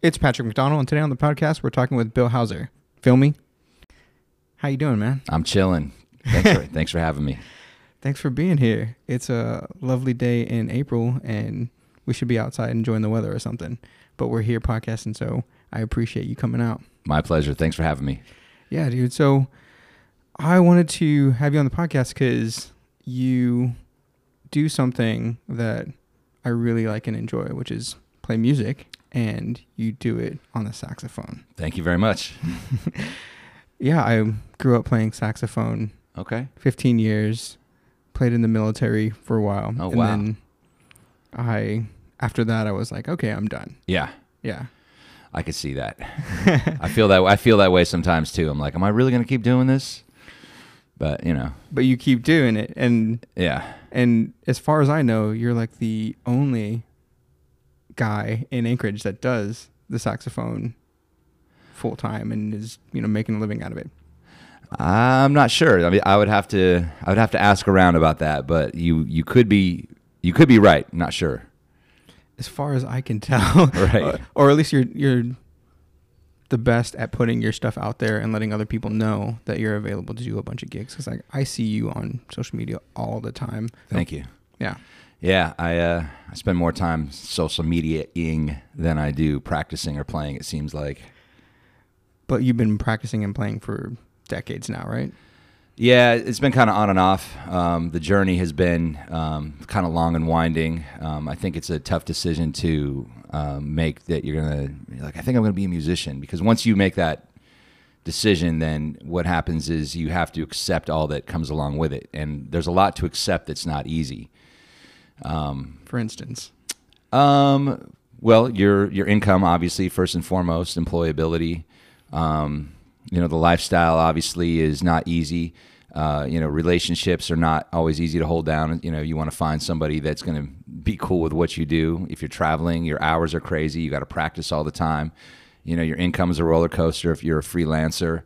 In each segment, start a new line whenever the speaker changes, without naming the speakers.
It's Patrick McDonald, and today on the podcast, we're talking with Bill Hauser. Phil me. How you doing, man?
I'm chilling. Thanks for having me.
Thanks for being here. It's a lovely day in April, and we should be outside enjoying the weather or something. But we're here podcasting, so I appreciate you coming out.
My pleasure. Thanks for having me.
Yeah, dude. So I wanted to have you on the podcast because you do something that I really like and enjoy, which is play music. And you do it on the saxophone.
Thank you very much.
Yeah, I grew up playing saxophone.
Okay.
15 years, played in the military for a while.
Oh,
and
wow.
Then after that, I was like, okay, I'm done.
Yeah.
Yeah.
I could see that. I feel that way sometimes too. I'm like, am I really going to keep doing this? But, you know.
But you keep doing it. And
yeah.
And as far as I know, you're like the only guy in Anchorage that does the saxophone full time and is, making a living out of it.
I'm not sure. I mean, I would have to ask around about that, but you could be right. Not sure.
As far as I can tell,
right?
Or at least you're the best at putting your stuff out there and letting other people know that you're available to do a bunch of gigs. Because I see you on social media all the time.
Thank you.
Yeah.
Yeah, I spend more time social media-ing than I do practicing or playing, it seems like.
But you've been practicing and playing for decades now, right?
Yeah, it's been kind of on and off. The journey has been kind of long and winding. I think it's a tough decision to make that you're going to, I think I'm going to be a musician. Because once you make that decision, then what happens is you have to accept all that comes along with it. And there's a lot to accept that's not easy.
For instance?
Well, your income, obviously, first and foremost, employability. The lifestyle obviously is not easy. Relationships are not always easy to hold down. You want to find somebody that's going to be cool with what you do. If you're traveling, your hours are crazy. You got to practice all the time. Your income is a roller coaster if you're a freelancer.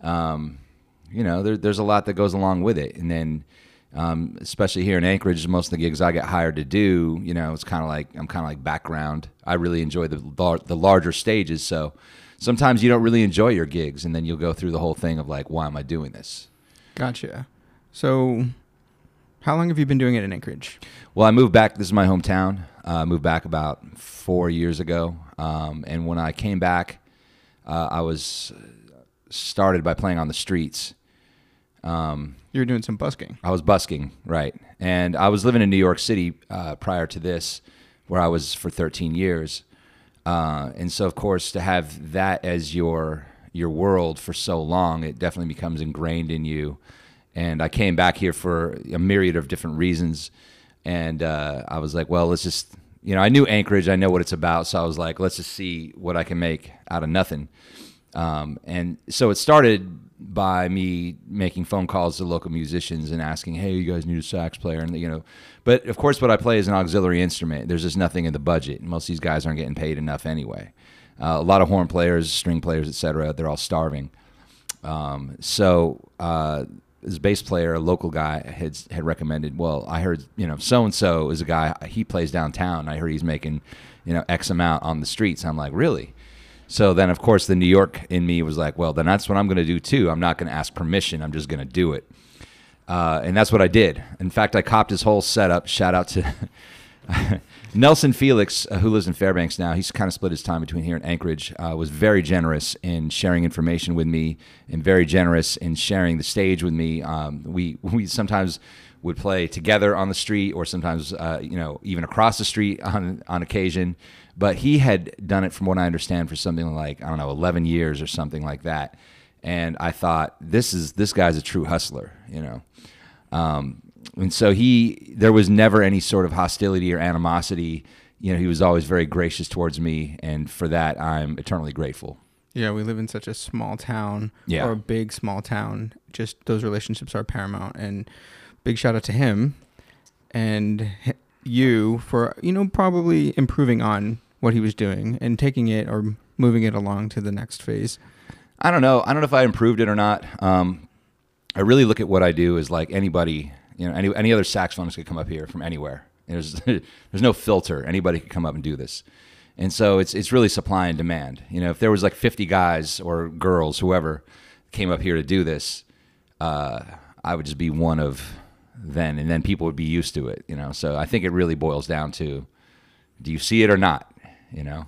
There's a lot that goes along with it. And then, especially here in Anchorage, most of the gigs I get hired to do, it's kind of like background. I really enjoy the larger stages. So sometimes you don't really enjoy your gigs, and then you'll go through the whole thing of like, why am I doing this?
Gotcha. So how long have you been doing it in Anchorage?
Well, I moved back. This is my hometown. I moved back about 4 years ago. And when I came back, I was started by playing on the streets.
You were doing some busking.
I was busking, right. And I was living in New York City prior to this, where I was for 13 years. And so, of course, to have that as your world for so long, it definitely becomes ingrained in you. And I came back here for a myriad of different reasons. And I was like, well, let's just, I knew Anchorage. I know what it's about. So I was like, let's just see what I can make out of nothing. And so it started by me making phone calls to local musicians and asking, hey, you guys need a sax player? And, but of course what I play is an auxiliary instrument. There's just nothing in the budget. Most of these guys aren't getting paid enough anyway. A lot of horn players, string players, etc. They're all starving. So this bass player, a local guy, had recommended, well, I heard, so-and-so is a guy, he plays downtown. I heard he's making, X amount on the streets. I'm like, really? So then, of course, the New York in me was like, well, then that's what I'm going to do, too. I'm not going to ask permission. I'm just going to do it. And that's what I did. In fact, I copped his whole setup. Shout out to Nelson Felix, who lives in Fairbanks now. He's kind of split his time between here and Anchorage, was very generous in sharing information with me and very generous in sharing the stage with me. We sometimes would play together on the street or sometimes, even across the street on occasion. But he had done it, from what I understand, for something like, 11 years or something like that. And I thought, this guy's a true hustler, And so there was never any sort of hostility or animosity. He was always very gracious towards me. And for that, I'm eternally grateful.
Yeah, we live in such a small town,
yeah.
or a big small town. Just those relationships are paramount. And big shout out to him and you for, probably improving on what he was doing and taking it or moving it along to the next phase.
I don't know if I improved it or not. I really look at what I do as like anybody, any other saxophonist could come up here from anywhere. There's no filter. Anybody could come up and do this. And so it's really supply and demand. You know, if there was like 50 guys or girls, whoever came up here to do this, I would just be one of them, and then people would be used to it, you know. So I think it really boils down to, do you see it or not, you know?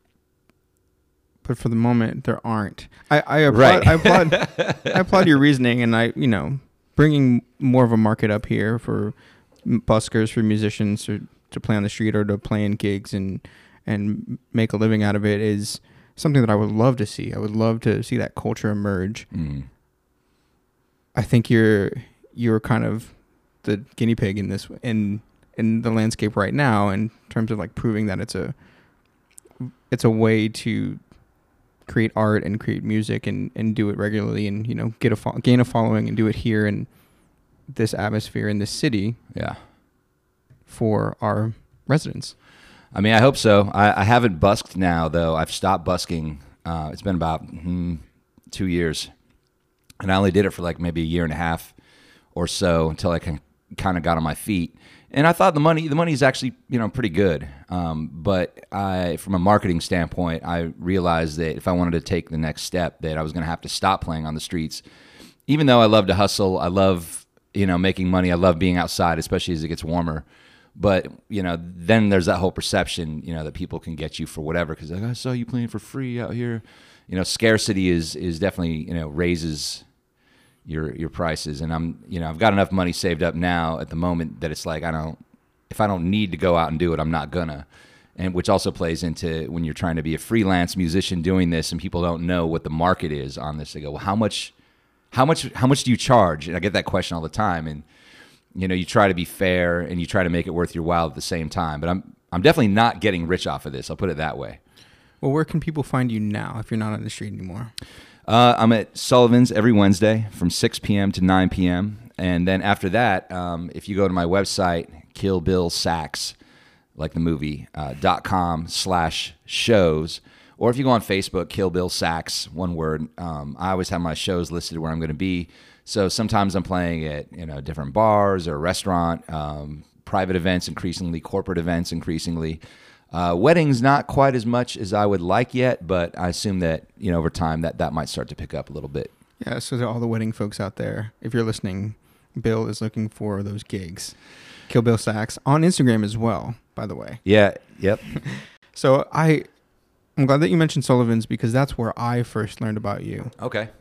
But for the moment, there aren't. I applaud,
Right.
I applaud your reasoning, and bringing more of a market up here for buskers, for musicians to play on the street or to play in gigs and make a living out of it is something that I would love to see. I would love to see that culture emerge.
Mm.
I think you're kind of the guinea pig in this in the landscape right now, in terms of like proving that it's a way to create art and create music and do it regularly, and gain a following and do it here in this atmosphere in this city.
Yeah.
For our residents.
I mean, I hope so. I haven't busked now, though. I've stopped busking. It's been about 2 years. And I only did it for like maybe a year and a half or so until I kind of got on my feet. And I thought the money is actually, pretty good. But from a marketing standpoint, I realized that if I wanted to take the next step, that I was going to have to stop playing on the streets. Even though I love to hustle, I love, making money. I love being outside, especially as it gets warmer. But, then there's that whole perception, that people can get you for whatever. Because like, I saw you playing for free out here. Scarcity is definitely, raises your prices. And I've got enough money saved up now at the moment that it's like, if I don't need to go out and do it, I'm not gonna. And which also plays into when you're trying to be a freelance musician doing this and people don't know what the market is on this. They go, well, how much do you charge? And I get that question all the time. And, you try to be fair and you try to make it worth your while at the same time. But I'm definitely not getting rich off of this. I'll put it that way.
Well, where can people find you now if you're not on the street anymore?
I'm at Sullivan's every Wednesday from 6 p.m. to 9 p.m. And then after that, if you go to my website, Kill Bill Sax, like the movie, .com/shows, or if you go on Facebook, Kill Bill Sax, one word, I always have my shows listed where I'm going to be. So sometimes I'm playing at different bars or restaurant, private events increasingly, corporate events increasingly. Weddings not quite as much as I would like yet, but I assume that over time that might start to pick up a little bit.
Yeah, so to all the wedding folks out there, if you're listening, Bill is looking for those gigs. Kill Bill Sax on Instagram as well, by the way.
Yeah, yep.
So I'm glad that you mentioned Sullivan's because that's where I first learned about you.
Okay.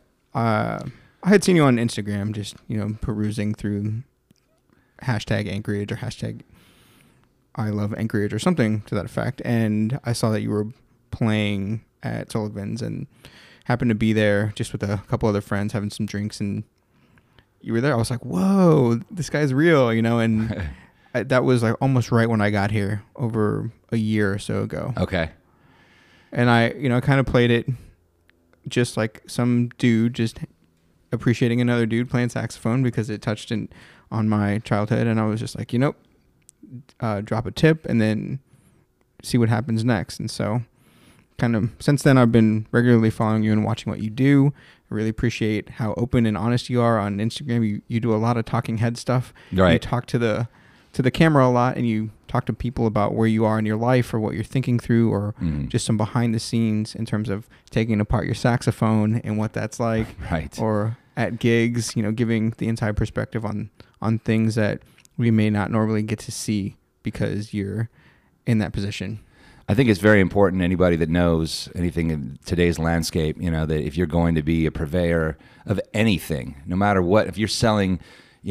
I had seen you on Instagram, just perusing through hashtag Anchorage or hashtag I love Anchorage or something to that effect, and I saw that you were playing at Sullivan's and happened to be there just with a couple other friends having some drinks, and you were there. I was like, whoa, this guy's real, and that was like almost right when I got here over a year or so ago.
Okay.
And I kind of played it just like some dude just appreciating another dude playing saxophone because it touched on my childhood, and I was just like, drop a tip and then see what happens next. And so kind of since then I've been regularly following you and watching what you do. I really appreciate how open and honest you are on Instagram. You do a lot of talking head stuff.
Right.
You talk to the camera a lot, and you talk to people about where you are in your life or what you're thinking through, or just some behind the scenes in terms of taking apart your saxophone and what that's like.
Right.
Or at gigs, giving the inside perspective on things that we may not normally get to see because you're in that position.
I think it's very important, anybody that knows anything in today's landscape, that if you're going to be a purveyor of anything, no matter what, if you're selling,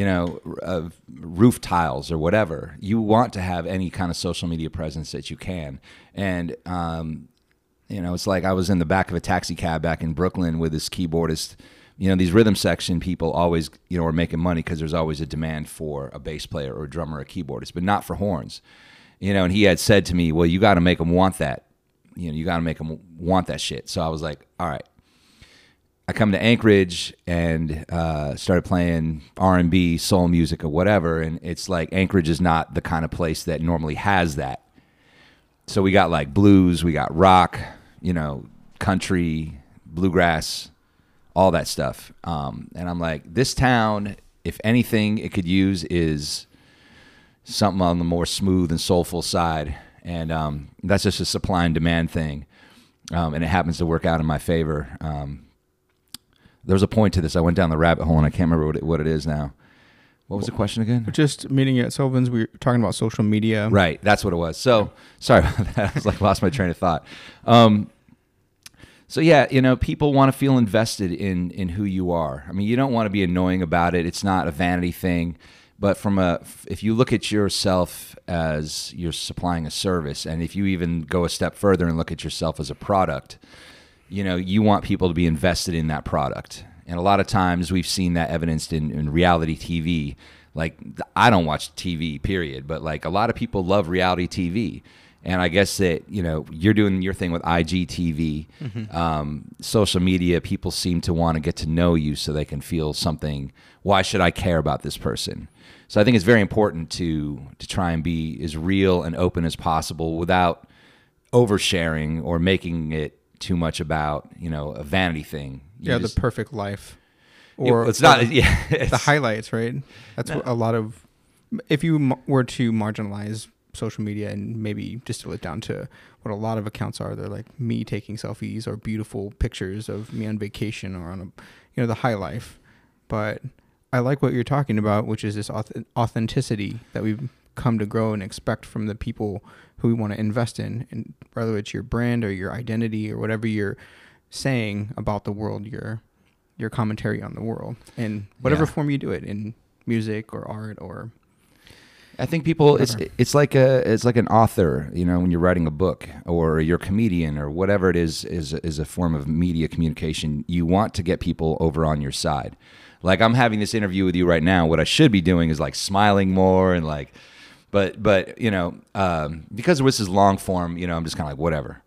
roof tiles or whatever, you want to have any kind of social media presence that you can. And, it's like I was in the back of a taxi cab back in Brooklyn with this keyboardist. These rhythm section people always, are making money because there's always a demand for a bass player or a drummer or a keyboardist, but not for horns. And he had said to me, well, you got to make them want that. You got to make them want that shit. So I was like, all right. I come to Anchorage and started playing R&B, soul music or whatever. And it's like Anchorage is not the kind of place that normally has that. So we got like blues, we got rock, country, bluegrass, all that stuff. And I'm like, this town, if anything it could use is something on the more smooth and soulful side. and that's just a supply and demand thing, and it happens to work out in my favor. There's a point to this. I went down the rabbit hole, and I can't remember what it is now. What was the question again?
Just meeting at Sullivan's, we were talking about social media.
Right, that's what it was. So, sorry about that. I was like, lost my train of thought. So yeah, people want to feel invested in who you are. I mean, you don't want to be annoying about it. It's not a vanity thing. But if you look at yourself as you're supplying a service, and if you even go a step further and look at yourself as a product, you want people to be invested in that product. And a lot of times we've seen that evidenced in reality TV. Like, I don't watch TV, period. But like, a lot of people love reality TV. And I guess that, you're doing your thing with IGTV, social media. People seem to want to get to know you so they can feel something. Why should I care about this person? So I think it's very important to try and be as real and open as possible without oversharing or making it too much about, a vanity thing.
The perfect life. Or
it's not,
the highlights, right? That's what a lot of, if you were to marginalize social media and maybe distill it down to what a lot of accounts are, they're like me taking selfies or beautiful pictures of me on vacation or on the high life. But I like what you're talking about, which is this authenticity that we've come to grow and expect from the people who we want to invest in, and whether it's your brand or your identity or whatever you're saying about the world, your commentary on the world, in whatever form you do it, in music or art or.
I think people, it's like an author, when you're writing a book, or you're a comedian, or whatever it is a form of media communication. You want to get people over on your side. Like, I'm having this interview with you right now. What I should be doing is like smiling more and like, but because this is long form, I'm just kind of like whatever.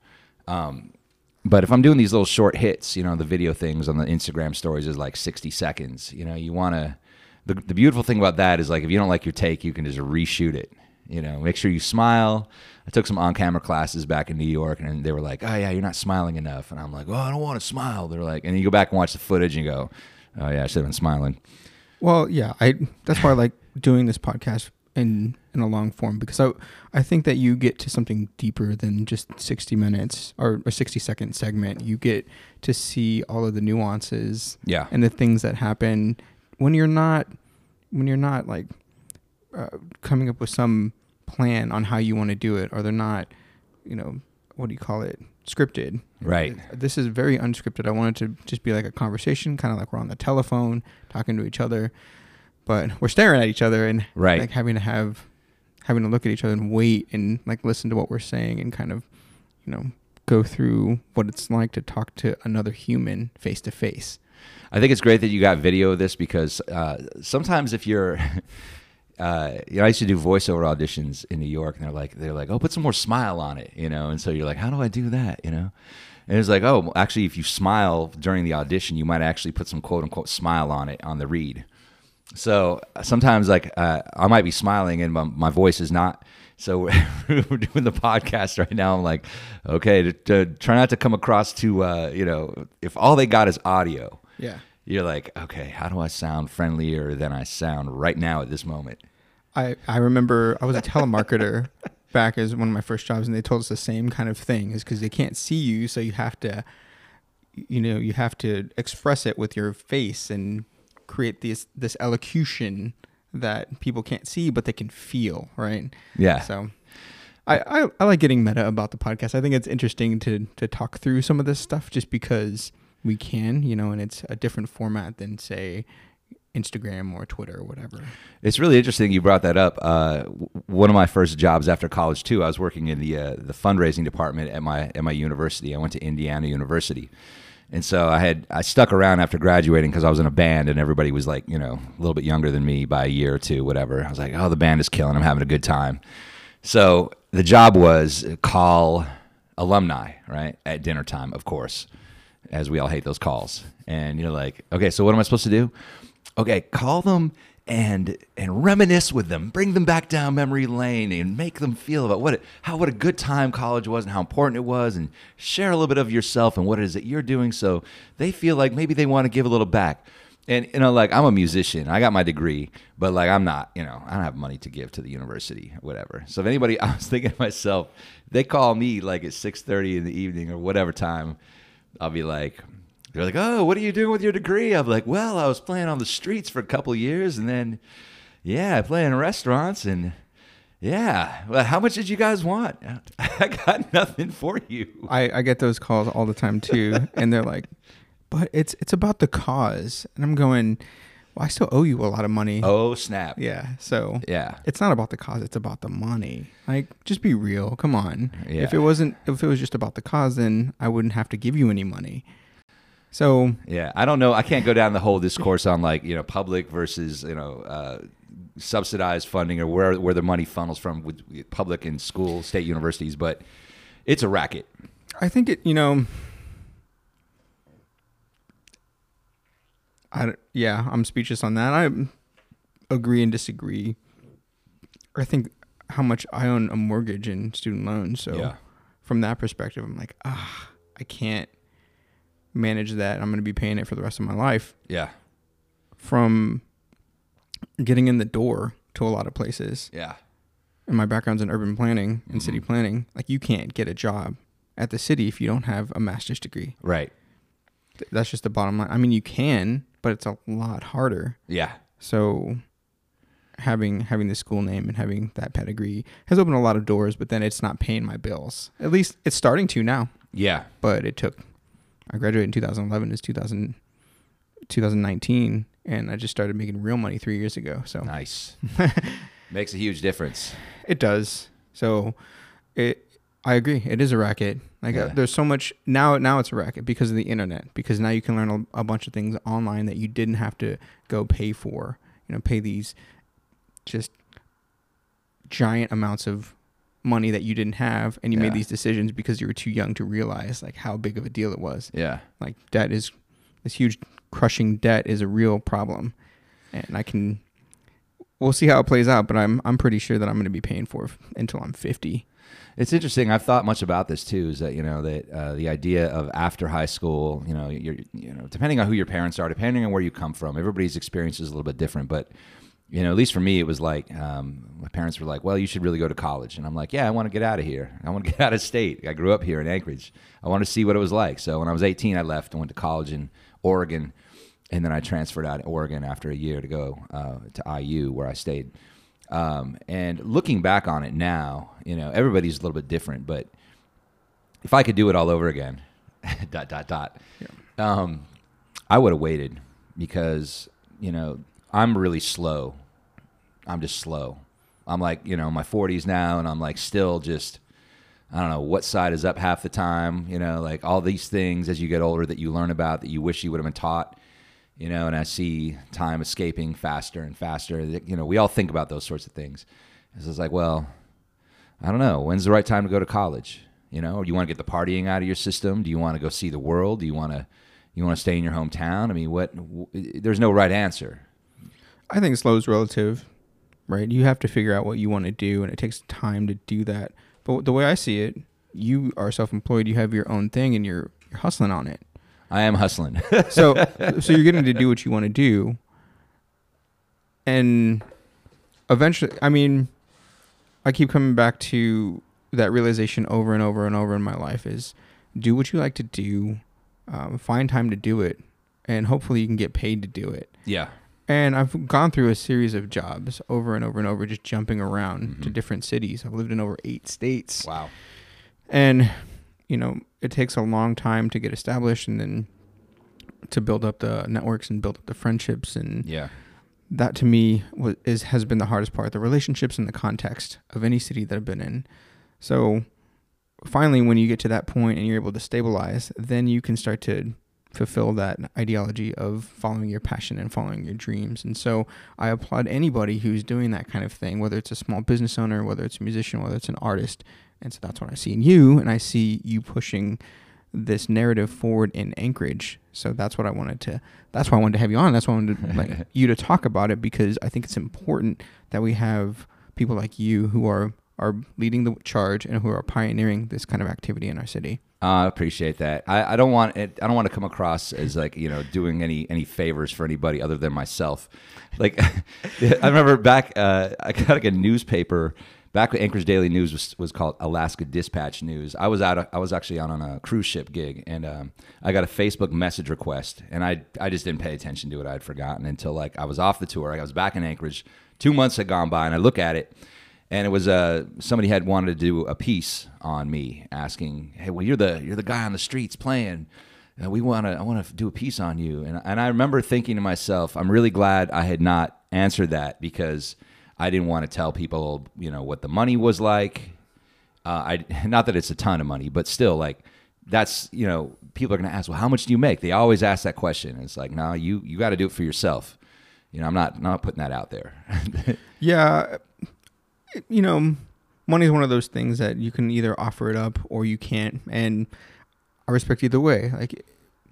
But if I'm doing these little short hits, the video things on the Instagram stories is like 60 seconds. You want to. The beautiful thing about that is, like, if you don't like your take, you can just reshoot it. Make sure you smile. I took some on-camera classes back in New York, and they were like, "Oh yeah, you're not smiling enough." And I'm like, "Oh, I don't want to smile." They're like, and you go back and watch the footage and you go, "Oh yeah, I should have been smiling."
Well, yeah, that's why I like doing this podcast in a long form, because I think that you get to something deeper than just 60 minutes or a 60-second segment. You get to see all of the nuances, and the things that happen when you're not like coming up with some plan on how you want to do it, or they're not, what do you call it, scripted.
Right.
This is very unscripted. I want it to just be like a conversation, kind of like we're on the telephone talking to each other, but we're staring at each other and like having to look at each other and wait and like listen to what we're saying and kind of, go through what it's like to talk to another human face to face.
I think it's great that you got video of this, because sometimes if you're, I used to do voiceover auditions in New York, and they're like, "Oh, put some more smile on it," and so you're like, "How do I do that?" And it's like, "Oh, actually, if you smile during the audition, you might actually put some quote unquote smile on it on the read." So sometimes, like, I might be smiling and my voice is not. So we're doing the podcast right now. I'm like, okay, to try not to come across too, if all they got is audio.
Yeah.
You're like, okay, how do I sound friendlier than I sound right now at this moment?
I remember I was a telemarketer back as one of my first jobs, and they told us the same kind of thing, is because they can't see you, so you have to, you have to express it with your face and create this elocution that people can't see, but they can feel, right?
Yeah.
So I like getting meta about the podcast. I think it's interesting to talk through some of this stuff just because we can, and it's a different format than, say, Instagram or Twitter or whatever.
It's really interesting you brought that up. One of my first jobs after college too, I was working in the fundraising department at my university. I went to Indiana University, and so I stuck around after graduating because I was in a band, and everybody was like, a little bit younger than me by a year or two, whatever. I was like, oh, the band is killing. I'm having a good time. So the job was call alumni, right, at dinner time, of course, as we all hate those calls. And you're like, okay, so what am I supposed to do? Okay, call them and reminisce with them, bring them back down memory lane, and make them feel about what a good time college was and how important it was, and share a little bit of yourself and what it is that you're doing, so they feel like maybe they want to give a little back. And, like, I'm a musician. I got my degree, but, like, I'm not, I don't have money to give to the university or whatever. So if anybody, I was thinking to myself, they call me, like, at 6:30 in the evening or whatever time, I'll be like, they're like, oh, what are you doing with your degree? I'm like, well, I was playing on the streets for a couple of years, and then, yeah, I play in restaurants, and, yeah. Well, how much did you guys want? I got nothing for you.
I get those calls all the time, too, and they're like, but it's about the cause. And I'm going, well, I still owe you a lot of money.
Oh, snap.
Yeah. So
Yeah.
it's not about the cause. It's about the money. Like, just be real. Come on.
Yeah.
If it was just about the cause, then I wouldn't have to give you any money. So
yeah, I don't know. I can't go down the whole discourse on, like, public versus, subsidized funding or where the money funnels from with public and school, state universities, but it's a racket.
I think I'm speechless on that. I agree and disagree. I think how much I own a mortgage and student loans. So from that perspective, I'm like, I can't manage that. I'm going to be paying it for the rest of my life.
Yeah.
From getting in the door to a lot of places.
Yeah.
And my background's in urban planning and city planning. Like, you can't get a job at the city if you don't have a master's degree.
Right.
That's just the bottom line. I mean, you can, but it's a lot harder.
Yeah.
So having the school name and having that pedigree has opened a lot of doors, but then it's not paying my bills. At least it's starting to now.
Yeah.
But I graduated in 2011. It's 2019, and I just started making real money 3 years ago. So
nice. Makes a huge difference.
It does. So I agree. It is a racket. Like, there's so much now it's a racket because of the internet, because now you can learn a bunch of things online that you didn't have to go pay for, pay these just giant amounts of money that you didn't have, and you made these decisions because you were too young to realize, like, how big of a deal it was. Yeah. Like, this huge crushing debt is a real problem, and we'll see how it plays out, but I'm pretty sure that I'm going to be paying for it until I'm 50.
It's interesting. I've thought much about this too. Is that the idea of after high school, you're depending on who your parents are, depending on where you come from, everybody's experience is a little bit different. But at least for me, it was like my parents were like, "Well, you should really go to college," and I'm like, "Yeah, I want to get out of here. I want to get out of state. I grew up here in Anchorage. I want to see what it was like." So when I was 18, I left and went to college in Oregon, and then I transferred out of Oregon after a year to go to IU, where I stayed. And looking back on it now, everybody's a little bit different, but if I could do it all over again, ... I would have waited, because, I'm really slow. I'm just slow. I'm like, my 40s now, and I'm like still just, I don't know what side is up half the time, like all these things as you get older that you learn about that you wish you would have been taught. And I see time escaping faster and faster. We all think about those sorts of things. And so it's like, well, I don't know. When's the right time to go to college? Or do you want to get the partying out of your system? Do you want to go see the world? Do you want to stay in your hometown? I mean, there's no right answer.
I think slow is relative, right? You have to figure out what you want to do, and it takes time to do that. But the way I see it, you are self-employed. You have your own thing, and you're hustling on it.
I am hustling.
so you're getting to do what you want to do. And eventually, I mean, I keep coming back to that realization over and over and over in my life is do what you like to do, find time to do it, and hopefully you can get paid to do it. Yeah. And I've gone through a series of jobs over and over and over, just jumping around to different cities. I've lived in over 8 states. Wow. And it takes a long time to get established and then to build up the networks and build up the friendships. And that to me has been the hardest part, the relationships and the context of any city that I've been in. So finally, when you get to that point and you're able to stabilize, then you can start to fulfill that ideology of following your passion and following your dreams. And so I applaud anybody who's doing that kind of thing, whether it's a small business owner, whether it's a musician, whether it's an artist. And so that's what I see in you, and I see you pushing this narrative forward in Anchorage. So that's why I wanted to have you on. That's why I wanted you to talk about it, because I think it's important that we have people like you who are leading the charge and who are pioneering this kind of activity in our city.
I appreciate that. I don't want it. I don't want to come across as like, doing any favors for anybody other than myself. Like, I remember back, I got like a newspaper back when Anchorage Daily News was called Alaska Dispatch News. I was actually on a cruise ship gig, and I got a Facebook message request, and I just didn't pay attention to it. I'd forgotten until like I was off the tour. I was back in Anchorage. 2 months had gone by, and I look at it. And it was somebody had wanted to do a piece on me, asking, "Hey, well, you're the guy on the streets playing. I want to do a piece on you." And I remember thinking to myself, I'm really glad I had not answered that, because I didn't want to tell people, what the money was like. Not that it's a ton of money, but still, like, that's, people are going to ask, well, how much do you make? They always ask that question. And it's like, no, you got to do it for yourself. I'm not putting that out there.
Yeah. Money is one of those things that you can either offer it up or you can't. And I respect either way. Like,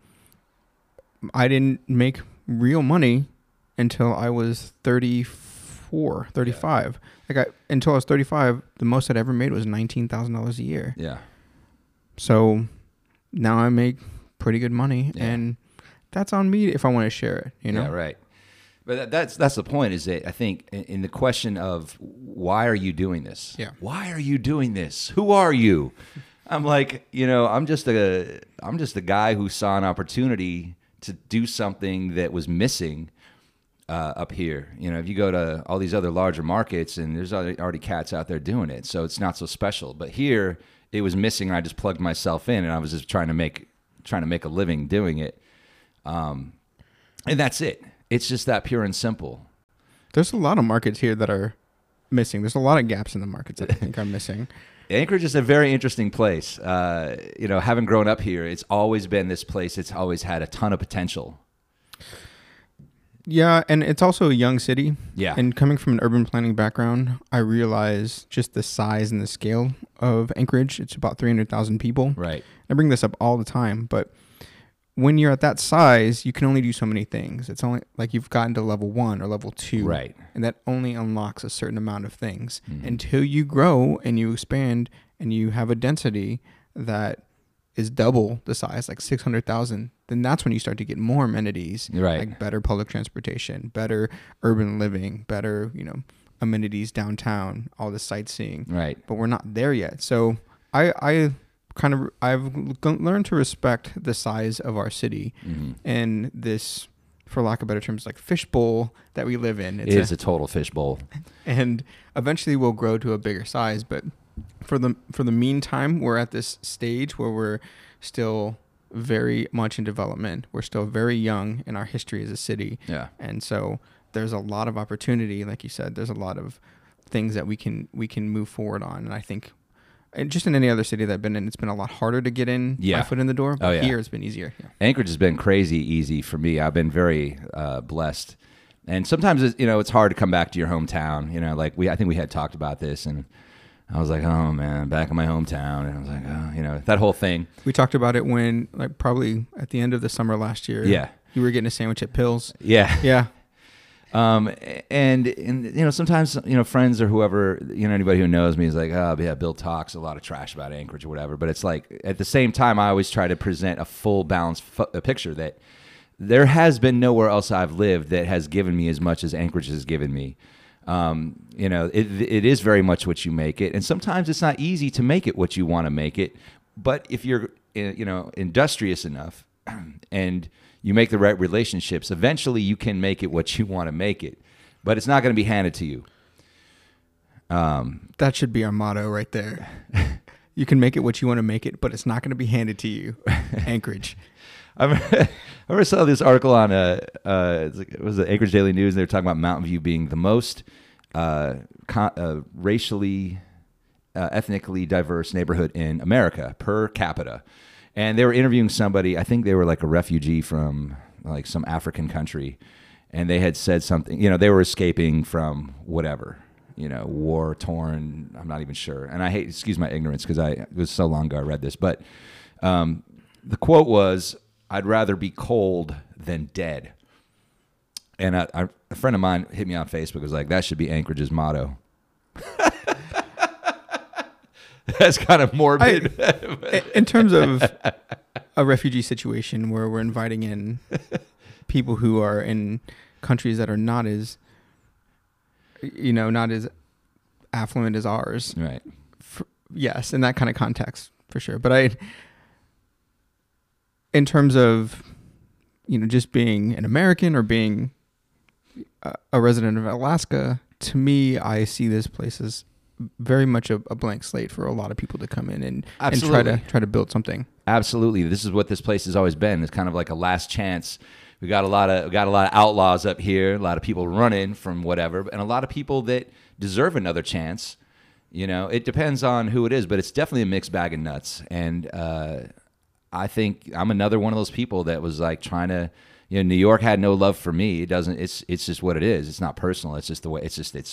I didn't make real money until I was 34, 35. Yeah. Until I was 35, the most I'd ever made was $19,000 a year.
Yeah.
So now I make pretty good money,
yeah.
and that's on me if I want to share it,
Yeah, right. But that's the point, is that I think in the question of why are you doing this?
Yeah.
Why are you doing this? Who are you? I'm like, I'm just a guy who saw an opportunity to do something that was missing up here. If you go to all these other larger markets, and there's already cats out there doing it, so it's not so special. But here it was missing, and I just plugged myself in, and I was just trying to make a living doing it. And that's it. It's just that pure and simple.
There's a lot of markets here that are missing. There's a lot of gaps in the markets that I think are missing.
Anchorage is a very interesting place. Having grown up here, it's always been this place. It's always had a ton of potential.
Yeah, and it's also a young city.
Yeah.
And coming from an urban planning background, I realize just the size and the scale of Anchorage. It's about 300,000 people.
Right.
I bring this up all the time, but when you're at that size, you can only do so many things. It's only like you've gotten to level 1 or level 2.
Right.
And that only unlocks a certain amount of things. Mm-hmm. Until you grow and you expand and you have a density that is double the size, like 600,000, then that's when you start to get more amenities.
Right.
Like better public transportation, better urban living, better, amenities downtown, all the sightseeing.
Right.
But we're not there yet. So I've learned to respect the size of our city, mm-hmm. and this, for lack of better terms, like fishbowl that we live in.
It is a total fishbowl.
And eventually we'll grow to a bigger size. But for the meantime, we're at this stage where we're still very much in development. We're still very young in our history as a city.
Yeah.
And so there's a lot of opportunity. Like you said, there's a lot of things that we can move forward on. And I think, and just in any other city that I've been in, it's been a lot harder to get my foot in the door. But here it's been easier. Yeah.
Anchorage has been crazy easy for me. I've been very blessed. And sometimes, it's hard to come back to your hometown. I think we had talked about this, and I was like, oh man, back in my hometown. And I was like, oh, that whole thing.
We talked about it when, like, probably at the end of the summer last year.
Yeah.
You were getting a sandwich at Pills.
Yeah.
Yeah.
And sometimes, friends or whoever, anybody who knows me is like, oh yeah, Bill talks a lot of trash about Anchorage or whatever. But it's like, at the same time, I always try to present a full balanced picture that there has been nowhere else I've lived that has given me as much as Anchorage has given me. It is very much what you make it. And sometimes it's not easy to make it what you want to make it. But if you're, industrious enough and you make the right relationships, eventually you can make it what you want to make it. But it's not going to be handed to you.
That should be our motto right there. You can make it what you want to make it, but it's not going to be handed to you. Anchorage.
I remember saw this article on it was the Anchorage Daily News, and they were talking about Mountain View being the most racially, ethnically diverse neighborhood in America per capita. And they were interviewing somebody, I think they were like a refugee from like some African country, and they had said something, they were escaping from whatever, war torn, I'm not even sure. And I excuse my ignorance because it was so long ago I read this, but the quote was, "I'd rather be cold than dead." And a friend of mine hit me on Facebook, was like, that should be Anchorage's motto. That's kind of morbid.
In terms of a refugee situation where we're inviting in people who are in countries that are not as, not as affluent as ours.
Right.
Yes, in that kind of context, for sure. But in terms of, just being an American or being a resident of Alaska, to me, I see this place as very much a blank slate for a lot of people to come in and try to build something.
Absolutely. This is what this place has always been. It's kind of like a last chance. We got a lot of outlaws up here, a lot of people running from whatever, and a lot of people that deserve another chance. It depends on who it is, but it's definitely a mixed bag of nuts. And I think I'm another one of those people that was like trying to, New York had no love for me. It's just what it is. It's not personal. It's just the way,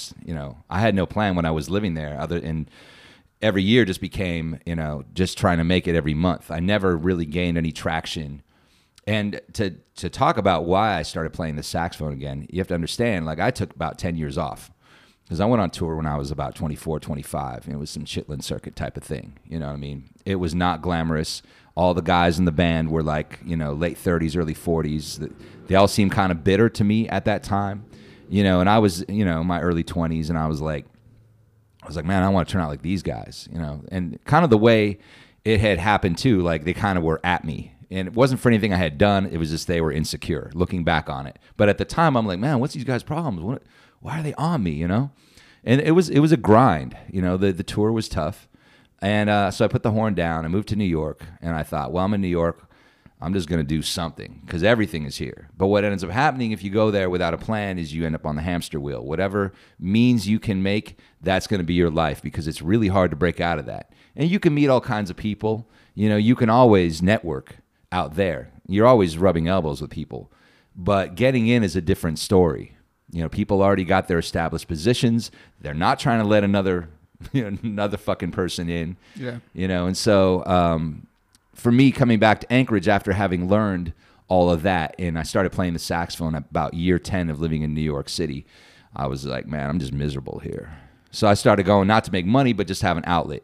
I had no plan when I was living there and every year just became, just trying to make it every month. I never really gained any traction. And to talk about why I started playing the saxophone again, you have to understand, like I took about 10 years off because I went on tour when I was about 24, 25. And it was some Chitlin Circuit type of thing. You know what I mean? It was not glamorous. All the guys in the band were like, late 30s, early 40s. They all seemed kind of bitter to me at that time, and I was, in my early 20s, and I was like, man, I want to turn out like these guys, and kind of the way it had happened too, like they kind of were at me. And it wasn't for anything I had done. It was just they were insecure, looking back on it. But at the time, I'm like, man, what's these guys' problems? Why are they on me, And it was a grind. The tour was tough. And so I put the horn down. I moved to New York. And I thought, well, I'm in New York. I'm just going to do something because everything is here. But what ends up happening if you go there without a plan is you end up on the hamster wheel. Whatever means you can make, that's going to be your life because it's really hard to break out of that. And you can meet all kinds of people. You can always network out there. You're always rubbing elbows with people. But getting in is a different story. People already got their established positions. They're not trying to let another fucking person in. Yeah. And so for me coming back to Anchorage after having learned all of that, and I started playing the saxophone at about year 10 of living in New York City, I was like, man, I'm just miserable here. So I started going not to make money, but just have an outlet.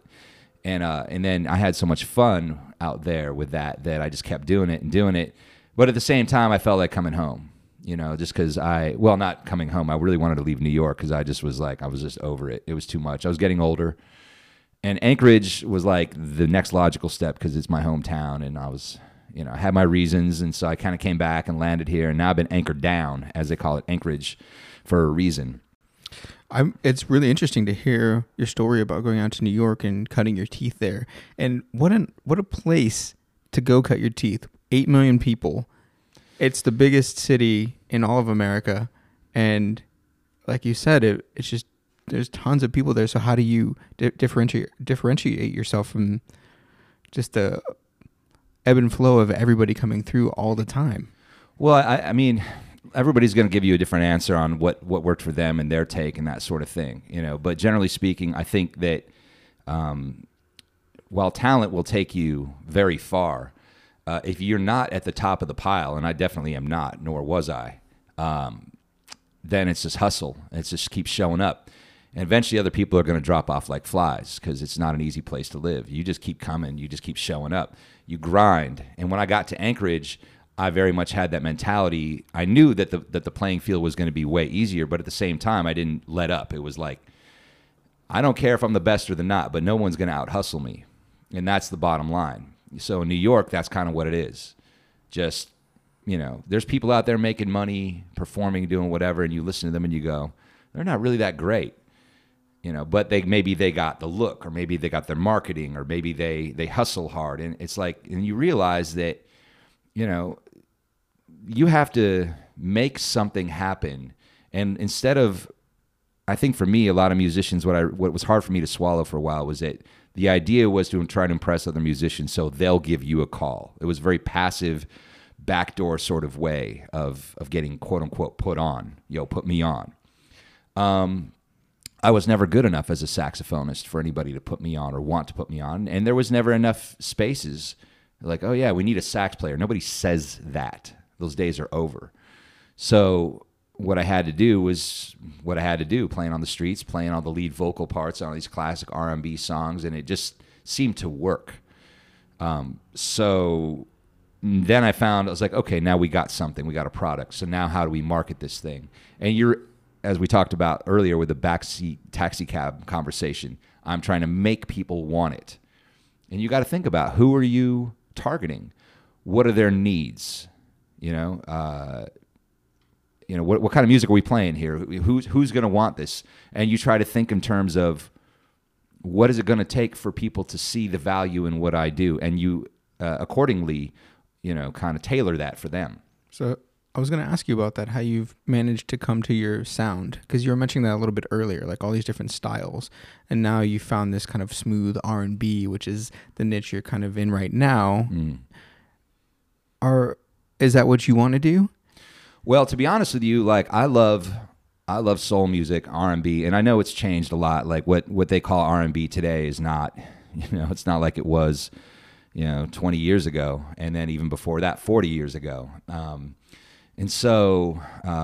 And then I had so much fun out there with that I just kept doing it. But at the same time, I felt like coming home, just because not coming home. I really wanted to leave New York because I just was like, I was just over it. It was too much. I was getting older. And Anchorage was like the next logical step because it's my hometown. And I was, I had my reasons. And so I kind of came back and landed here. And now I've been anchored down, as they call it, Anchorage, for a reason.
It's really interesting to hear your story about going out to New York and cutting your teeth there. And what a place to go cut your teeth. 8 million people. It's the biggest city in all of America. And like you said, it's just, there's tons of people there. So how do you differentiate yourself from just the ebb and flow of everybody coming through all the time?
Well, I mean, everybody's going to give you a different answer on what worked for them and their take and that sort of thing, But generally speaking, I think that while talent will take you very far, if you're not at the top of the pile, and I definitely am not, nor was I, then it's just hustle. It's just keep showing up. And eventually other people are going to drop off like flies because it's not an easy place to live. You just keep coming. You just keep showing up. You grind. And when I got to Anchorage, I very much had that mentality. I knew that the playing field was going to be way easier, but at the same time, I didn't let up. It was like, I don't care if I'm the best or the not, but no one's going to out-hustle me. And that's the bottom line. So in New York, that's kind of what it is. Just, there's people out there making money, performing, doing whatever, and you listen to them and you go, they're not really that great. But maybe they got the look, or maybe they got their marketing, or maybe they hustle hard. And it's like, and you realize that, you have to make something happen. And instead of, I think for me, a lot of musicians, what was hard for me to swallow for a while was that the idea was to try to impress other musicians so they'll give you a call. It was a very passive, backdoor sort of way of getting quote unquote put on, put me on. I was never good enough as a saxophonist for anybody to put me on or want to put me on. And there was never enough spaces. Like, oh yeah, we need a sax player. Nobody says that. Those days are over. So what I had to do was what I had to do, playing on the streets, playing all the lead vocal parts on these classic R&B songs, and it just seemed to work. So then I was like, okay, now we got something, we got a product. So now how do we market this thing? And as we talked about earlier with the backseat taxi cab conversation, I'm trying to make people want it. And you got to think about, who are you targeting? What are their needs? What kind of music are we playing here? Who's going to want this? And you try to think in terms of, what is it going to take for people to see the value in what I do? And you accordingly, kind of tailor that for them.
So I was going to ask you about that, how you've managed to come to your sound, because you were mentioning that a little bit earlier, like all these different styles, and now you found this kind of smooth R&B, which is the niche you're kind of in right now. Is that what you want to do?
Well, to be honest with you, like I love soul music, R&B, and I know it's changed a lot. Like what they call R&B today is not, it's not like it was, 20 years ago, and then even before that, 40 years ago. And so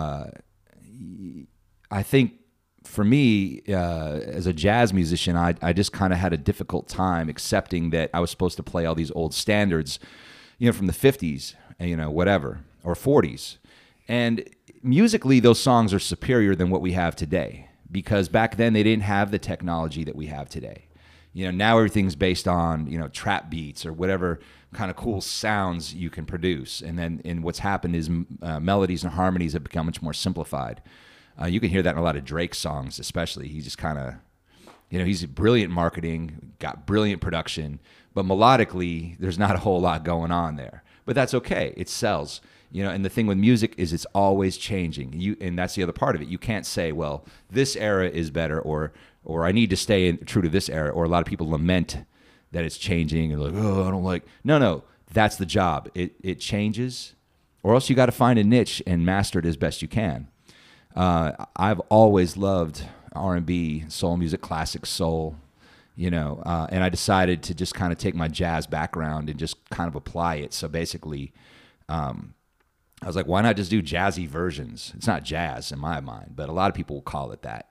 I think for me, as a jazz musician, I just kind of had a difficult time accepting that I was supposed to play all these old standards, from the 50s, whatever, or 40s. And musically, those songs are superior than what we have today, because back then they didn't have the technology that we have today. Now everything's based on, trap beats or whatever kind of cool sounds you can produce. And what's happened is melodies and harmonies have become much more simplified. You can hear that in a lot of Drake songs, especially. He's just kind of, he's brilliant marketing, got brilliant production, but melodically, there's not a whole lot going on there. But that's okay. It sells. And the thing with music is it's always changing. And that's the other part of it. You can't say, well, this era is better, or I need to stay true to this era, or a lot of people lament that it's changing and like, oh, I don't like. No, that's the job. It changes, or else you got to find a niche and master it as best you can. I've always loved R&B, soul music, classic soul, and I decided to just kind of take my jazz background and just kind of apply it. So basically, I was like, why not just do jazzy versions? It's not jazz in my mind, but a lot of people will call it that.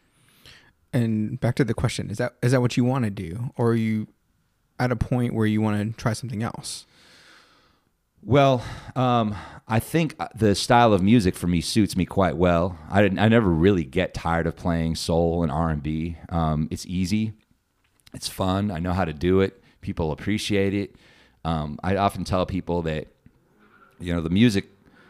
And back to the question, is that what you want to do? Or are you at a point where you want to try something else?
Well, I think the style of music for me suits me quite well. I never really get tired of playing soul and R&B. It's easy. It's fun. I know how to do it. People appreciate it. I often tell people that, the music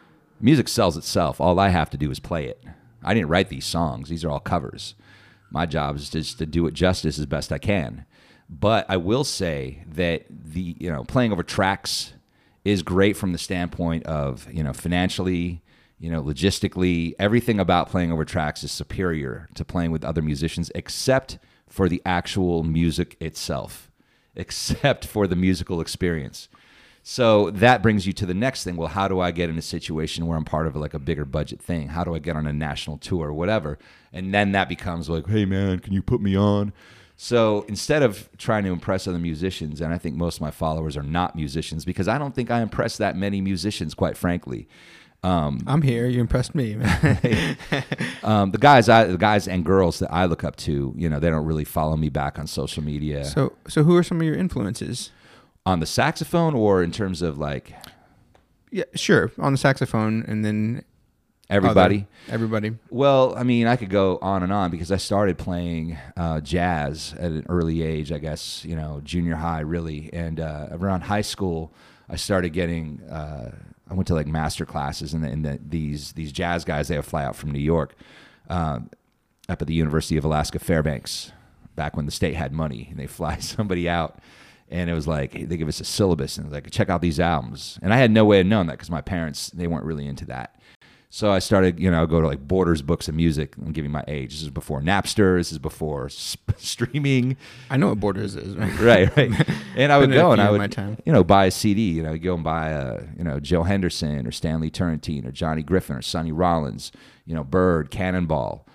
sells itself. All I have to do is play it. I didn't write these songs. These are all covers. My job is just to do it justice as best I can. But I will say that the playing over tracks is great from the standpoint of financially, logistically. Everything about playing over tracks is superior to playing with other musicians, except for the actual music itself, except for the musical experience. So that brings you to the next thing. Well, how do I get in a situation where I'm part of like a bigger budget thing? How do I get on a national tour or whatever? And then that becomes like, hey man, can you put me on? So instead of trying to impress other musicians, and I think most of my followers are not musicians, because I don't think I impress that many musicians, quite frankly.
I'm here. You impressed me, man.
The guys and girls that I look up to, they don't really follow me back on social media.
So who are some of your influences?
On the saxophone, or in terms of like?
Yeah, sure. On the saxophone, and then
everybody.
Everybody.
Well, I mean, I could go on and on, because I started playing jazz at an early age. I guess junior high, really, and around high school, I started getting. I went to like master classes, and these jazz guys, they would fly out from New York, up at the University of Alaska Fairbanks, back when the state had money, and they fly somebody out. And it was like, they give us a syllabus and like, check out these albums. And I had no way of knowing that, because my parents, they weren't really into that. So I started, go to like Borders Books of Music. I'm giving my age. This is before Napster. This is before streaming.
I know what Borders is.
Right. And I would go and I would,
my time.
buy a CD. Go and buy Joe Henderson or Stanley Turrentine or Johnny Griffin or Sonny Rollins, Bird, Cannonball.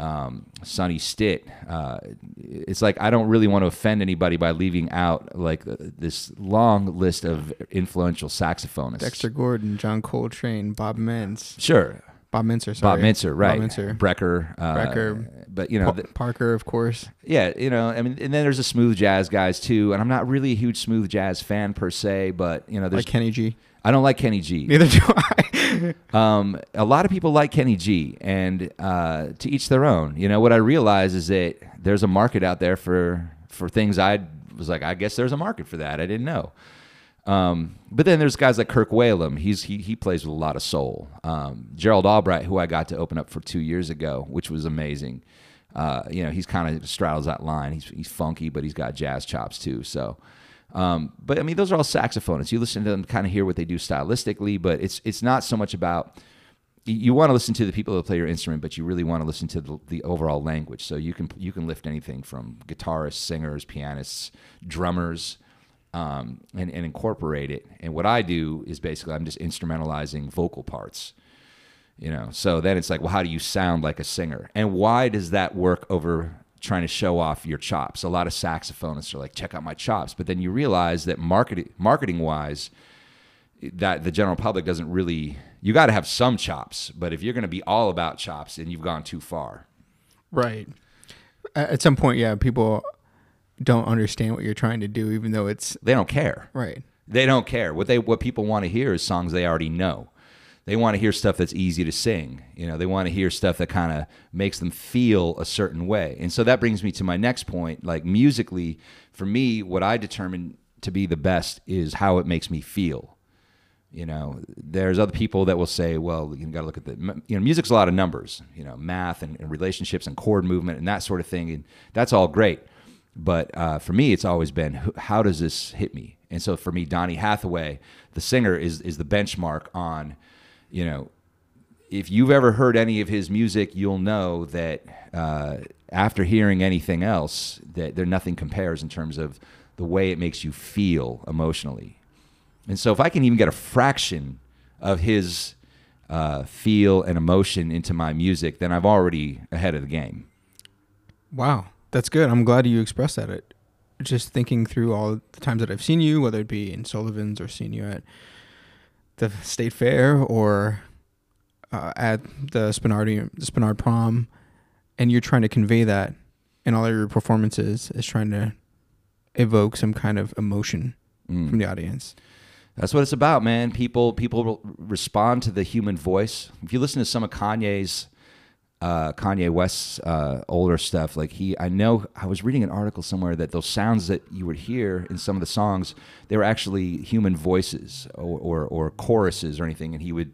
Sonny Stitt. It's like, I don't really want to offend anybody by leaving out like this long list of influential saxophonists.
Dexter Gordon, John Coltrane, Bob Menz.
Sure.
Bob Mintzer, sorry.
Bob Mintzer, right?
Bob Mintzer.
Brecker,
Brecker.
but
Parker, of course.
yeah, I mean, and then there's the smooth jazz guys too. And I'm not really a huge smooth jazz fan per se, but there's
Like Kenny G.
I don't like Kenny G.
Neither do I.
A lot of people like Kenny G, and to each their own. What I realize is that there's a market out there for things. I was like, I guess there's a market for that. I didn't know. But then there's guys like Kirk Whalum. He plays with a lot of soul. Gerald Albright, who I got to open up for 2 years ago, which was amazing. He's kind of straddles that line. He's funky, but he's got jazz chops too. So. But I mean, those are all saxophonists. You listen to them, kind of hear what they do stylistically, but it's not so much about. You want to listen to the people that play your instrument, but you really want to listen to the overall language. So you can lift anything from guitarists, singers, pianists, drummers, and incorporate it. And what I do is basically I'm just instrumentalizing vocal parts. So then it's like, well, how do you sound like a singer, and why does that work over trying to show off your chops? A lot of saxophonists are like, check out my chops. But then you realize that marketing wise, that the general public doesn't really, you got to have some chops. But if you're going to be all about chops, then you've gone too far.
Right. At some point, yeah, people don't understand what you're trying to do, even though
they don't care.
Right.
They don't care. What people want to hear is songs they already know. They want to hear stuff that's easy to sing. They want to hear stuff that kind of makes them feel a certain way. And so that brings me to my next point. Like musically, for me, what I determine to be the best is how it makes me feel. There's other people that will say, well, you got to look at music's a lot of numbers, math and relationships and chord movement and that sort of thing. And that's all great. But for me, it's always been, how does this hit me? And so for me, Donny Hathaway, the singer, is the benchmark on, if you've ever heard any of his music, you'll know that after hearing anything else, that nothing compares in terms of the way it makes you feel emotionally. And so if I can even get a fraction of his feel and emotion into my music, then I'm already ahead of the game.
Wow, that's good. I'm glad you expressed that. Just thinking through all the times that I've seen you, whether it be in Sullivan's or seen you at the State Fair or at the Spinard Prom, and you're trying to convey that in all of your performances, is trying to evoke some kind of emotion from the audience.
That's what it's about, man. People respond to the human voice. If you listen to some of Kanye West's older stuff, I was reading an article somewhere that those sounds that you would hear in some of the songs, they were actually human voices or choruses or anything, and he would,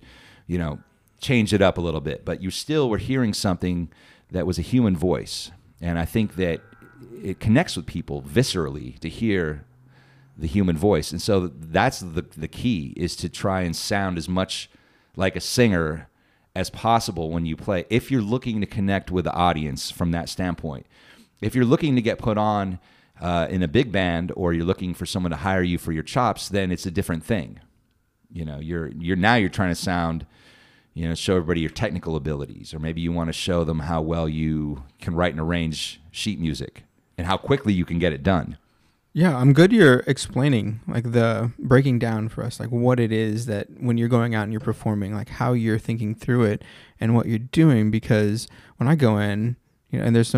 change it up a little bit, but you still were hearing something that was a human voice. And I think that it connects with people viscerally to hear the human voice. And so that's the key, is to try and sound as much like a singer as possible when you play, if you're looking to connect with the audience from that standpoint. If you're looking to get put on in a big band, or you're looking for someone to hire you for your chops, then it's a different thing. You're trying to sound, show everybody your technical abilities, or maybe you want to show them how well you can write and arrange sheet music and how quickly you can get it done.
Yeah, I'm good you're explaining, the breaking down for us, what it is that when you're going out and you're performing, how you're thinking through it and what you're doing. Because when I go in, and there's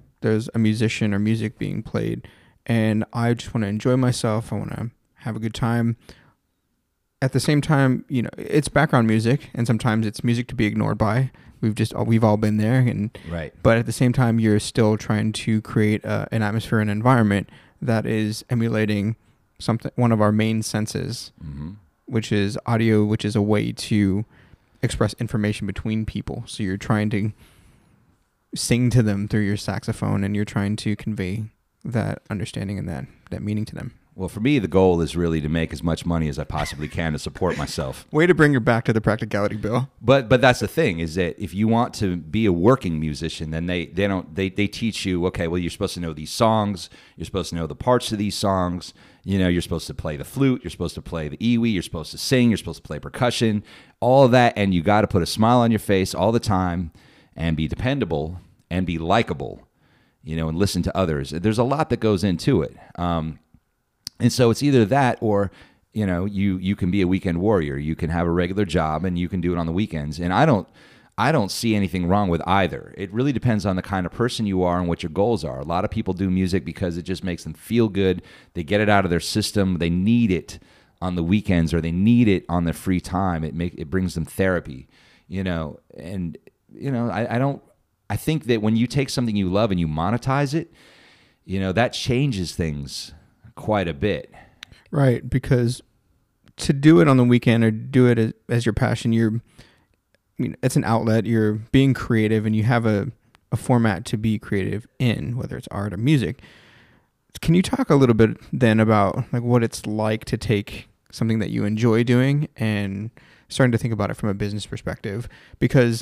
a musician or music being played, and I just want to enjoy myself, I want to have a good time. At the same time, it's background music, and sometimes it's music to be ignored by. We've all been there, and
right.
But at the same time, you're still trying to create an atmosphere, an environment that is emulating one of our main senses, which is audio, which is a way to express information between people. So you're trying to sing to them through your saxophone, and you're trying to convey that understanding and that meaning to them.
Well, for me, the goal is really to make as much money as I possibly can to support myself.
Way to bring it back to the practicality, Bill.
But that's the thing, is that if you want to be a working musician, then they teach you, okay, well, you're supposed to know these songs, you're supposed to know the parts of these songs, you're supposed to play the flute, you're supposed to play the iwi, you're supposed to sing, you're supposed to play percussion, all of that, and you got to put a smile on your face all the time and be dependable and be likable, and listen to others. There's a lot that goes into it. And so it's either that, or, you can be a weekend warrior. You can have a regular job and you can do it on the weekends. And I don't I don't see anything wrong with either. It really depends on the kind of person you are and what your goals are. A lot of people do music because it just makes them feel good. They get it out of their system. They need it on the weekends, or they need it on their free time. It brings them therapy, and I think that when you take something you love and you monetize it, that changes things quite a bit.
Right, because to do it on the weekend or do it as your passion, it's an outlet. You're being creative, and you have a format to be creative in, whether it's art or music. Can you talk a little bit then about like what it's like to take something that you enjoy doing and starting to think about it from a business perspective? Because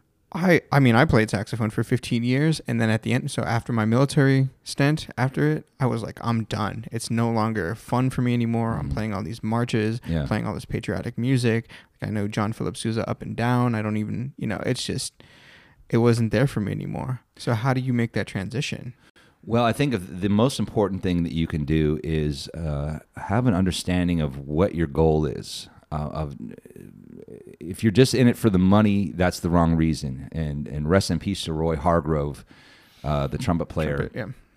I played saxophone for 15 years, and then at the end, so after my military stint, after it, I was like, I'm done. It's no longer fun for me anymore. I'm playing all these marches, playing all this patriotic music. Like I know John Philip Sousa up and down. I don't even, it's just, it wasn't there for me anymore. So how do you make that transition?
Well, I think the most important thing that you can do is have an understanding of what your goal is. If you're just in it for the money, that's the wrong reason. And rest in peace to Roy Hargrove, the trumpet player.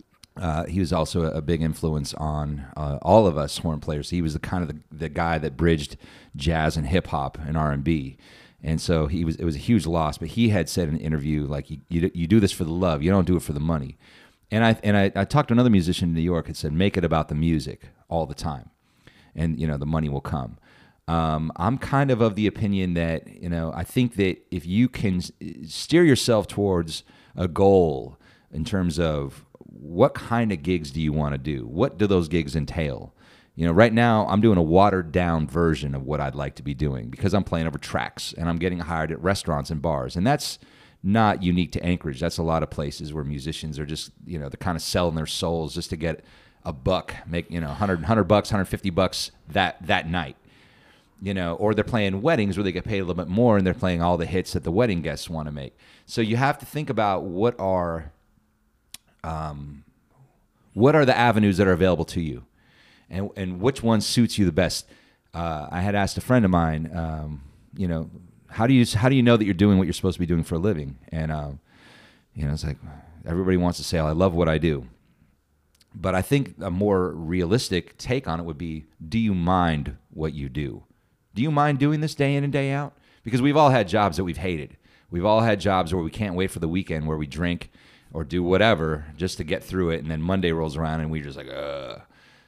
He was also a big influence on all of us horn players. He was the guy that bridged jazz and hip hop and R&B. And so it was a huge loss. But he had said in an interview, like, you do this for the love. You don't do it for the money. And I talked to another musician in New York and said, make it about the music all the time, and the money will come. I'm kind of the opinion that I think that if you can steer yourself towards a goal in terms of what kind of gigs do you want to do, what do those gigs entail? Right now I'm doing a watered down version of what I'd like to be doing because I'm playing over tracks and I'm getting hired at restaurants and bars, and that's not unique to Anchorage. That's a lot of places where musicians are just, they're kind of selling their souls just to get a buck, make, $100 bucks, $150 that night, or they're playing weddings where they get paid a little bit more and they're playing all the hits that the wedding guests want to make. So you have to think about what are the avenues that are available to you and which one suits you the best. I had asked a friend of mine, how do you know that you're doing what you're supposed to be doing for a living? And it's like everybody wants to say, I love what I do. But I think a more realistic take on it would be, do you mind what you do? Do you mind doing this day in and day out? Because we've all had jobs that we've hated. We've all had jobs where we can't wait for the weekend, where we drink or do whatever just to get through it, and then Monday rolls around and we're just like, ugh.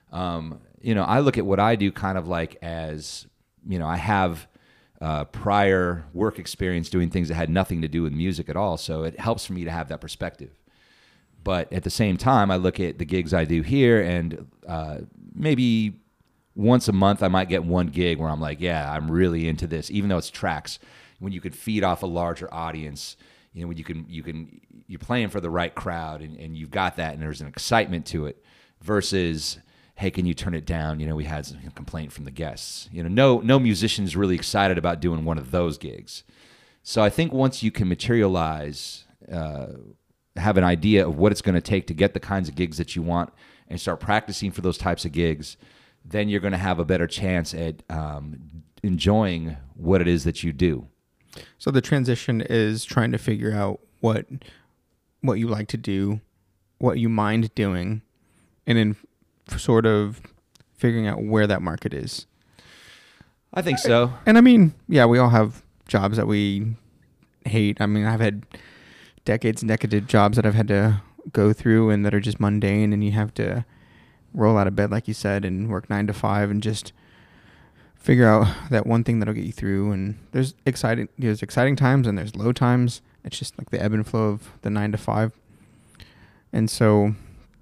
I look at what I do kind of like as, I have prior work experience doing things that had nothing to do with music at all, so it helps for me to have that perspective. But at the same time, I look at the gigs I do here, and maybe once a month I might get one gig where I'm like, yeah, I'm really into this, even though it's tracks. When you could feed off a larger audience, when you're playing for the right crowd, and you've got that, and there's an excitement to it, versus, hey, can you turn it down? We had some complaint from the guests. No musician's really excited about doing one of those gigs. So I think once you can materialize, have an idea of what it's going to take to get the kinds of gigs that you want and start practicing for those types of gigs, then you're going to have a better chance at enjoying what it is that you do.
So the transition is trying to figure out what you like to do, what you mind doing, and then sort of figuring out where that market is.
I think so.
And we all have jobs that we hate. I've had decades and decades of jobs that I've had to go through and that are just mundane, and you have to roll out of bed, like you said, and work 9 to 5 and just figure out that one thing that'll get you through. And there's exciting times and there's low times. It's just like the ebb and flow of the 9 to 5. And so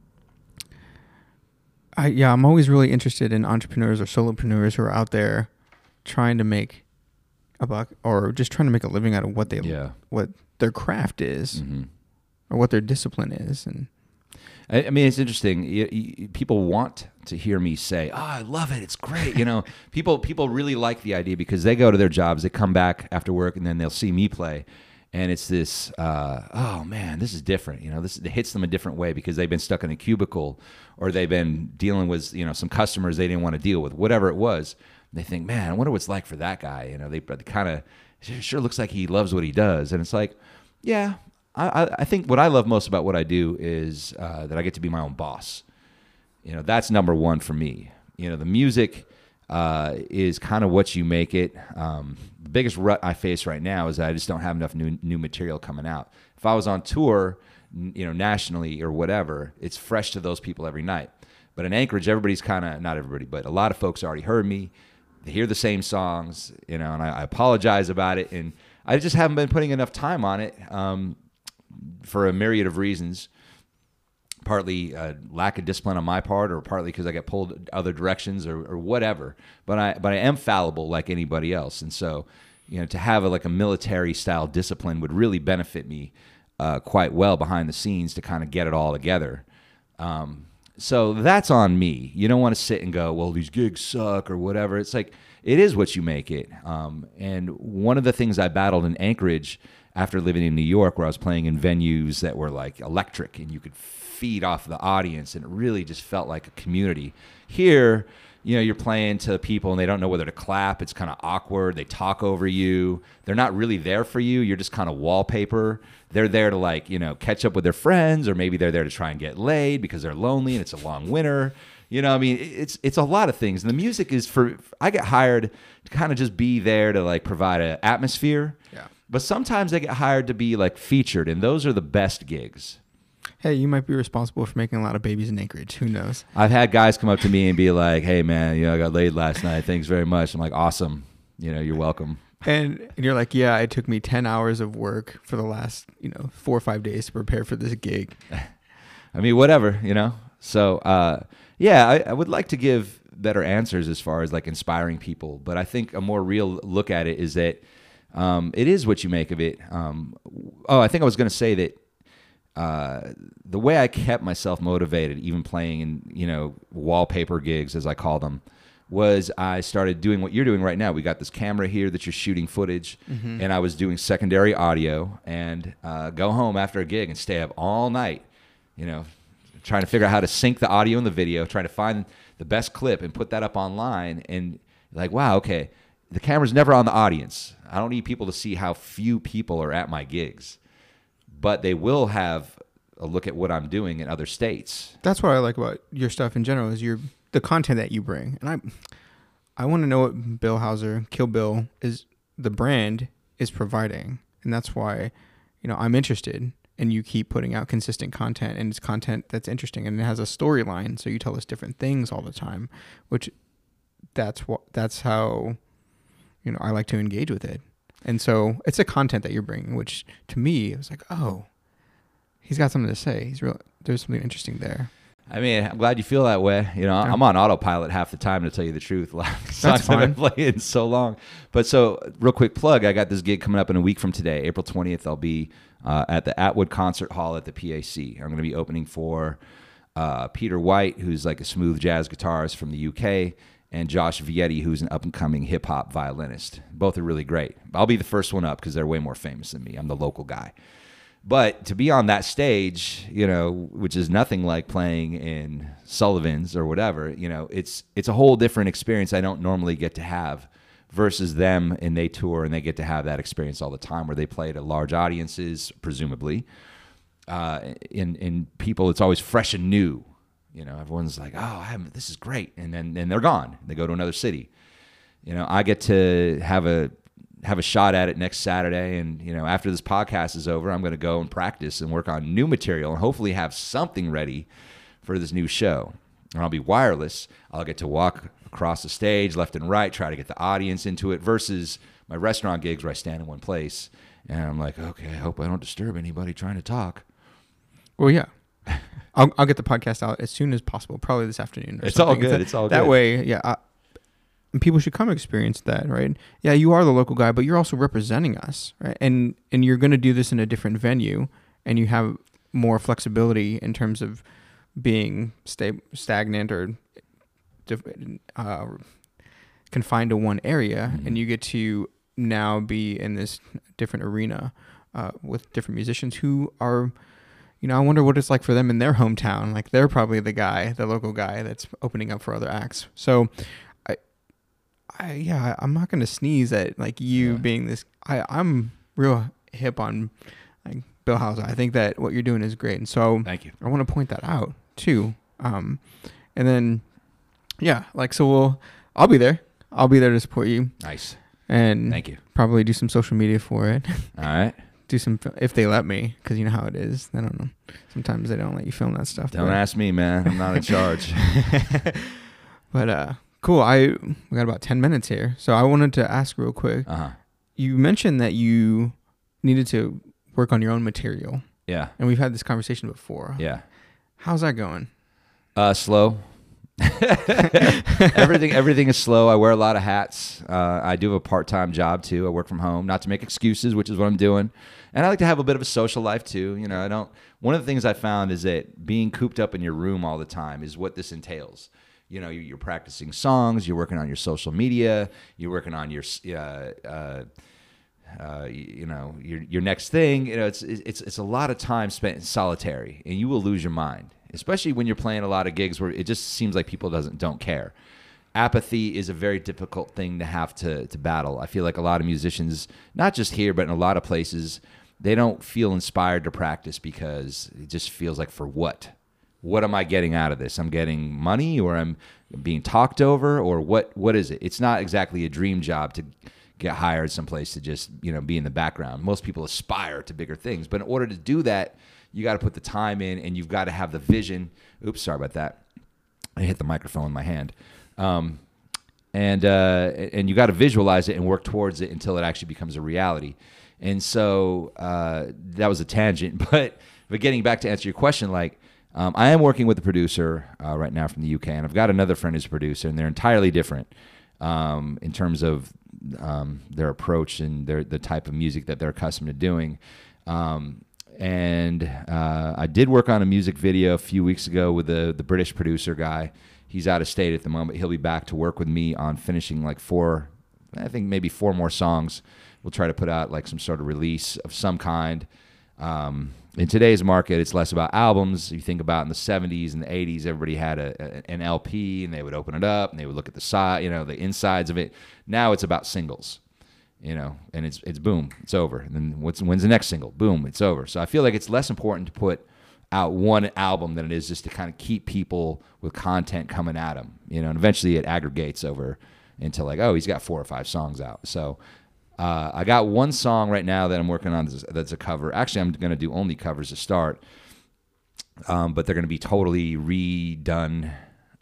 I'm always really interested in entrepreneurs or solopreneurs who are out there trying to make a buck or just trying to make a living out of what their craft is, or what their discipline is. And
it's interesting. People want to hear me say, "Oh, I love it. It's great." People really like the idea because they go to their jobs, they come back after work, and then they'll see me play, and it's this, oh man, this is different. It hits them a different way because they've been stuck in a cubicle, or they've been dealing with some customers they didn't want to deal with, whatever it was. They think, man, I wonder what it's like for that guy. They kind of it sure looks like he loves what he does. And it's like, yeah, I think what I love most about what I do is that I get to be my own boss. That's number one for me. The music is kind of what you make it. The biggest rut I face right now is that I just don't have enough new material coming out. If I was on tour, nationally or whatever, it's fresh to those people every night. But in Anchorage, everybody's kind of, not everybody, but a lot of folks already heard me. They hear the same songs, and I apologize about it. And I just haven't been putting enough time on it for a myriad of reasons. Partly lack of discipline on my part, or partly because I get pulled other directions or whatever. But I am fallible like anybody else. And so, to have a military style discipline would really benefit me quite well behind the scenes to kind of get it all together. So that's on me. You don't want to sit and go, well, these gigs suck or whatever. It's like, it is what you make it. And one of the things I battled in Anchorage after living in New York, where I was playing in venues that were like electric and you could feed off the audience, and it really just felt like a community. Here, you're playing to people and they don't know whether to clap. It's kind of awkward. They talk over you. They're not really there for you. You're just kind of wallpaper. They're there to catch up with their friends, or maybe they're there to try and get laid because they're lonely and it's a long winter. It's a lot of things. And the music is I get hired to kind of just be there to provide an atmosphere.
Yeah.
But sometimes I get hired to be featured, and those are the best gigs.
Hey, you might be responsible for making a lot of babies in Anchorage. Who knows?
I've had guys come up to me and be like, hey, man, I got laid last night. Thanks very much. I'm like, awesome. You're welcome.
And you're like, yeah, it took me 10 hours of work for the last, 4 or 5 days to prepare for this gig.
I mean, whatever, So, I would like to give better answers as far as inspiring people. But I think a more real look at it is that it is what you make of it. I think I was going to say that the way I kept myself motivated, even playing in, wallpaper gigs, as I call them, was I started doing what you're doing right now. We got this camera here that you're shooting footage, and I was doing secondary audio, and go home after a gig and stay up all night, trying to figure out how to sync the audio and the video, trying to find the best clip and put that up online. And wow, okay, the camera's never on the audience. I don't need people to see how few people are at my gigs, but they will have a look at what I'm doing in other states.
That's what I like about your stuff in general, is the content that you bring. And I want to know what Bill Hauser, Kill Bill, is the brand is providing. And that's why, I'm interested, and you keep putting out consistent content, and it's content that's interesting, and it has a storyline. So you tell us different things all the time, which that's how, I like to engage with it. And so it's the content that you're bringing, which to me, it was like, oh, he's got something to say. There's something interesting there.
I mean, I'm glad you feel that way. I'm on autopilot half the time, to tell you the truth.
That's fine.
I've been playing so long. But so, real quick plug, I got this gig coming up in a week from today, April 20th. I'll be at the Atwood Concert Hall at the PAC. I'm going to be opening for Peter White, who's a smooth jazz guitarist from the UK, and Josh Vietti, who's an up-and-coming hip-hop violinist. Both are really great. I'll be the first one up because they're way more famous than me. I'm the local guy. But to be on that stage, which is nothing like playing in Sullivan's or whatever, it's a whole different experience I don't normally get to have, versus them, and they tour and they get to have that experience all the time, where they play to large audiences, presumably. In people, it's always fresh and new. Everyone's like, oh, this is great. And then they're gone. They go to another city. I get to have a shot at it next Saturday. And, after this podcast is over, I'm going to go and practice and work on new material and hopefully have something ready for this new show. And I'll be wireless. I'll get to walk across the stage left and right, try to get the audience into it, versus my restaurant gigs where I stand in one place. And I'm like, okay, I hope I don't disturb anybody trying to talk.
Well, yeah. I'll get the podcast out as soon as possible, probably this afternoon.
It's all good. It's all good.
That way, yeah. People should come experience that, right? Yeah, you are the local guy, but you're also representing us, right? And you're going to do this in a different venue, and you have more flexibility in terms of being stagnant or confined to one area, and you get to now be in this different arena with different musicians who are. I wonder what it's like for them in their hometown. They're probably the local guy that's opening up for other acts. So I'm not gonna sneeze at like you being this. I'm real hip on like Bill Hauser. I think that what you're doing is great, and so
Thank you.
I want to point that out too. And then I'll be there. I'll be there to support you.
Nice.
And
thank you.
Probably do some social media for it.
All right.
Do some if they let me, because you know how it is. I don't know. Sometimes they don't let you film that stuff.
Don't ask me, man. I'm not in charge.
But cool. We got about 10 minutes here, so I wanted to ask real quick. You mentioned that you needed to work on your own material.
Yeah.
And we've had this conversation before.
Yeah.
How's that going?
Slow. Everything is slow. I wear a lot of hats. I do have a part-time job too. I work from home, not to make excuses, which is what I'm doing. And I like to have a bit of a social life too. You know, one of the things I found is that being cooped up in your room all the time is what this entails. You know, you're practicing songs, you're working on your social media, you're working on your your next thing. You know, it's a lot of time spent in solitary, and you will lose your mind, especially when you're playing a lot of gigs where it just seems like people don't care. Apathy is a very difficult thing to have to battle. I feel like a lot of musicians, not just here, but in a lot of places, they don't feel inspired to practice because it just feels like, for what? What am I getting out of this? I'm getting money, or I'm being talked over, or what is it? It's not exactly a dream job to get hired someplace to just, be in the background. Most people aspire to bigger things, but in order to do that, you got to put the time in, and you've got to have the vision. Oops, sorry about that. I hit the microphone with my hand. And you got to visualize it and work towards it until it actually becomes a reality. And so that was a tangent, but getting back to answer your question, I am working with a producer right now from the UK, and I've got another friend who's a producer, and they're entirely different in terms of their approach and the type of music that they're accustomed to doing. And I did work on a music video a few weeks ago with the British producer guy. He's out of state at the moment. He'll be back to work with me on finishing maybe four more songs. We'll try to put out some sort of release of some kind. In today's market, it's less about albums. You think about in the 70s and the 80s, everybody had an LP, and they would open it up, and they would look at the side, the insides of it. Now it's about singles, and it's boom, it's over. And then when's the next single? Boom, it's over. So I feel like it's less important to put out one album than it is just to kind of keep people with content coming at them, and eventually it aggregates over into he's got 4 or 5 songs out. So I got one song right now that I'm working on that's a cover. Actually, I'm going to do only covers to start, but they're going to be totally redone,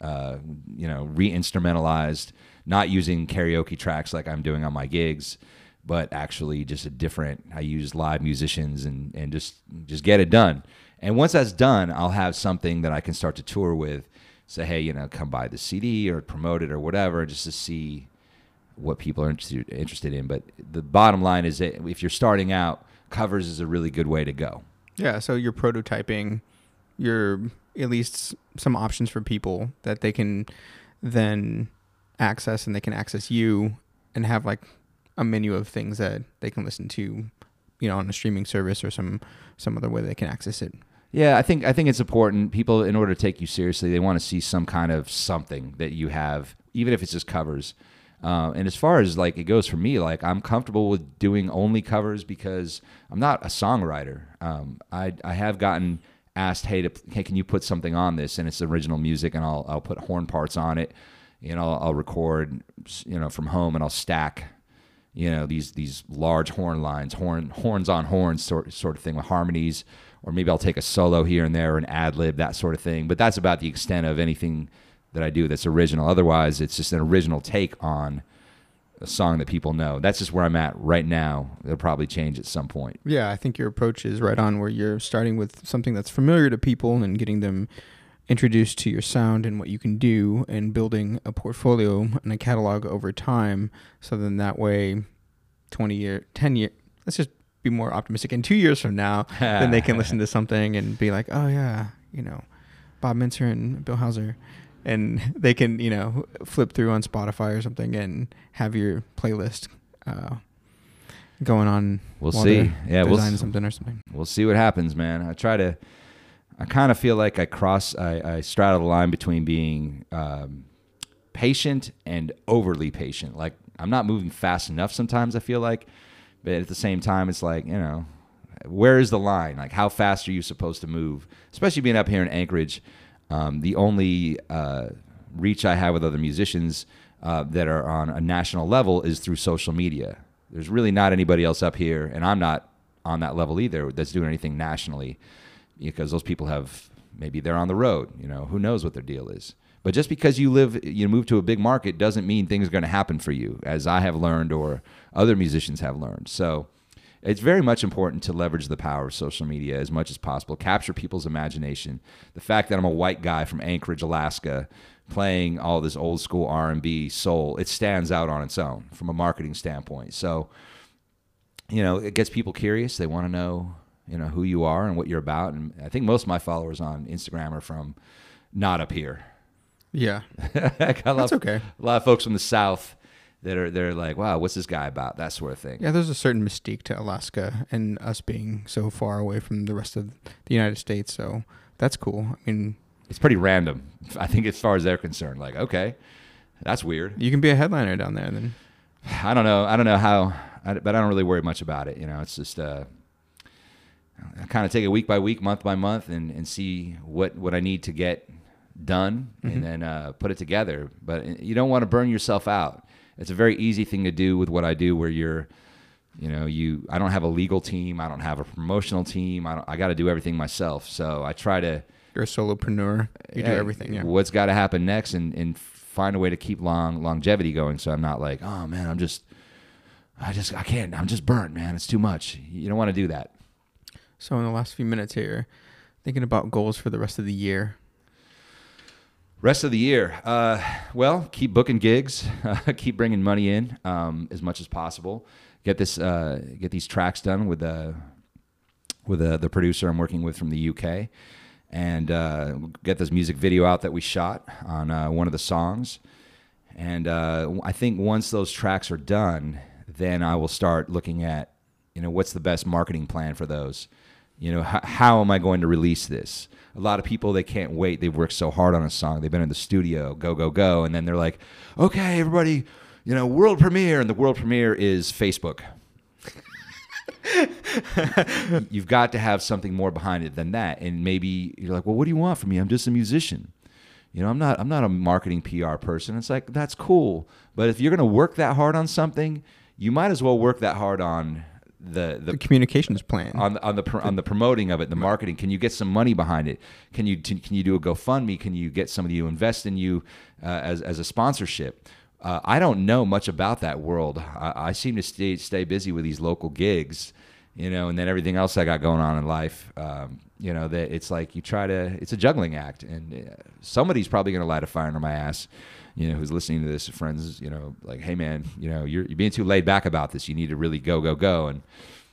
re-instrumentalized, not using karaoke tracks like I'm doing on my gigs, but actually just I use live musicians and just get it done. And once that's done, I'll have something that I can start to tour with, say, hey, come buy the CD or promote it or whatever, just to see what people are interested in. But the bottom line is that if you're starting out, covers is a really good way to go.
Yeah, so you're prototyping, you're at least some options for people that they can then access, and they can access you and have a menu of things that they can listen to, on a streaming service or some other way they can access it.
Yeah, I think it's important. People, in order to take you seriously, they want to see some kind of something that you have, even if it's just covers. And as far as it goes for me, I'm comfortable with doing only covers because I'm not a songwriter. I have gotten asked, hey, can you put something on this? And it's original music, and I'll put horn parts on it, and I'll record, from home, and I'll stack, these large horn lines, horns on horns sort of thing with harmonies, or maybe I'll take a solo here and there, or an ad lib, that sort of thing. But that's about the extent of anything that I do that's original. Otherwise, it's just an original take on a song that people know. That's just where I'm at right now. It'll probably change at some point.
Yeah, I think your approach is right on, where you're starting with something that's familiar to people and getting them introduced to your sound and what you can do, and building a portfolio and a catalog over time. So then that way, 10 years, let's just be more optimistic. In 2 years from now, then they can listen to something and be like, oh yeah, Bob Mincer and Bill Hauser. And they can, flip through on Spotify or something and have your playlist going on.
We'll see. Yeah,
design something or something.
We'll see what happens, man. I kind of feel like I straddle the line between being patient and overly patient. Like, I'm not moving fast enough sometimes, I feel like. But at the same time, it's like, where is the line? Like, how fast are you supposed to move? Especially being up here in Anchorage. The only reach I have with other musicians that are on a national level is through social media. There's really not anybody else up here, and I'm not on that level either, that's doing anything nationally, because those people maybe they're on the road. Who knows what their deal is. But just because you move to a big market doesn't mean things are going to happen for you, as I have learned or other musicians have learned. So it's very much important to leverage the power of social media as much as possible, capture people's imagination. The fact that I'm a white guy from Anchorage, Alaska, playing all this old school R&B, soul, it stands out on its own from a marketing standpoint. So, it gets people curious. They want to know, who you are and what you're about. And I think most of my followers on Instagram are from not up here.
Yeah.
That's
okay.
A lot of folks from the South they're like, wow, what's this guy about? That sort of thing.
Yeah, there's a certain mystique to Alaska and us being so far away from the rest of the United States. So that's cool. I mean,
it's pretty random, I think, as far as they're concerned. Like, okay, that's weird.
You can be a headliner down there then.
I don't know how, but I don't really worry much about it. It's just I kind of take it week by week, month by month, and see what I need to get done, and then put it together. But you don't want to burn yourself out. It's a very easy thing to do with what I do, where I don't have a legal team, I don't have a promotional team, I got to do everything myself. So I try to.
You're a solopreneur. You do everything. Yeah.
What's got to happen next, and find a way to keep longevity going. So I'm not like, oh man, I can't. I'm just burnt, man. It's too much. You don't want to do that.
So in the last few minutes here, thinking about goals for the rest of the year.
Rest of the year, well, keep booking gigs, keep bringing money in as much as possible. Get these tracks done with the producer I'm working with from the UK, and get this music video out that we shot on one of the songs. And I think once those tracks are done, then I will start looking at, what's the best marketing plan for those. How am I going to release this? A lot of people, they can't wait. They've worked so hard on a song. They've been in the studio, go. And then they're like, okay, everybody, world premiere. And the world premiere is Facebook. You've got to have something more behind it than that. And maybe you're like, well, what do you want from me? I'm just a musician. I'm not a marketing PR person. It's like, that's cool. But if you're going to work that hard on something, you might as well work that hard on the
communications plan,
on the promoting of it, the marketing. Can you get some money behind it? Can you do a GoFundMe? Can you get somebody to invest in you as a sponsorship? I don't know much about that world. I seem to stay busy with these local gigs, and then everything else I got going on in life. That it's like it's a juggling act, and somebody's probably going to light a fire under my ass. Who's listening to this, friends, like, hey man, you're being too laid back about this. You need to really go. And,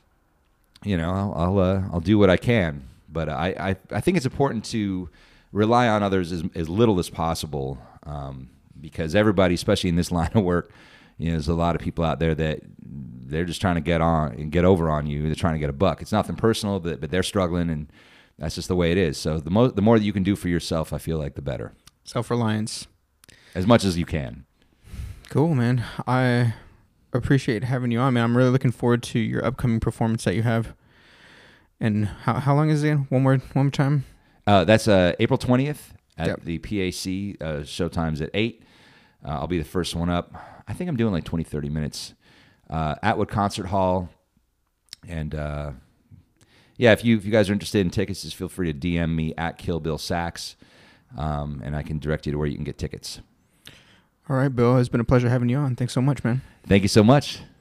I'll do what I can. But I think it's important to rely on others as little as possible. Because everybody, especially in this line of work, there's a lot of people out there that they're just trying to get on and get over on you. They're trying to get a buck. It's nothing personal, but they're struggling, and that's just the way it is. So the more that you can do for yourself, I feel like the better.
Self-reliance.
As much as you can.
Cool, man. I appreciate having you on, man. I'm really looking forward to your upcoming performance that you have. And how long is it again? One more time?
That's April 20th at the PAC. Showtime's at 8. I'll be the first one up. I think I'm doing like 20, 30 minutes. Atwood Concert Hall. And if you guys are interested in tickets, just feel free to DM me at Kill Bill Sax, and I can direct you to where you can get tickets.
All right, Bill. It's been a pleasure having you on. Thanks so much, man.
Thank you so much.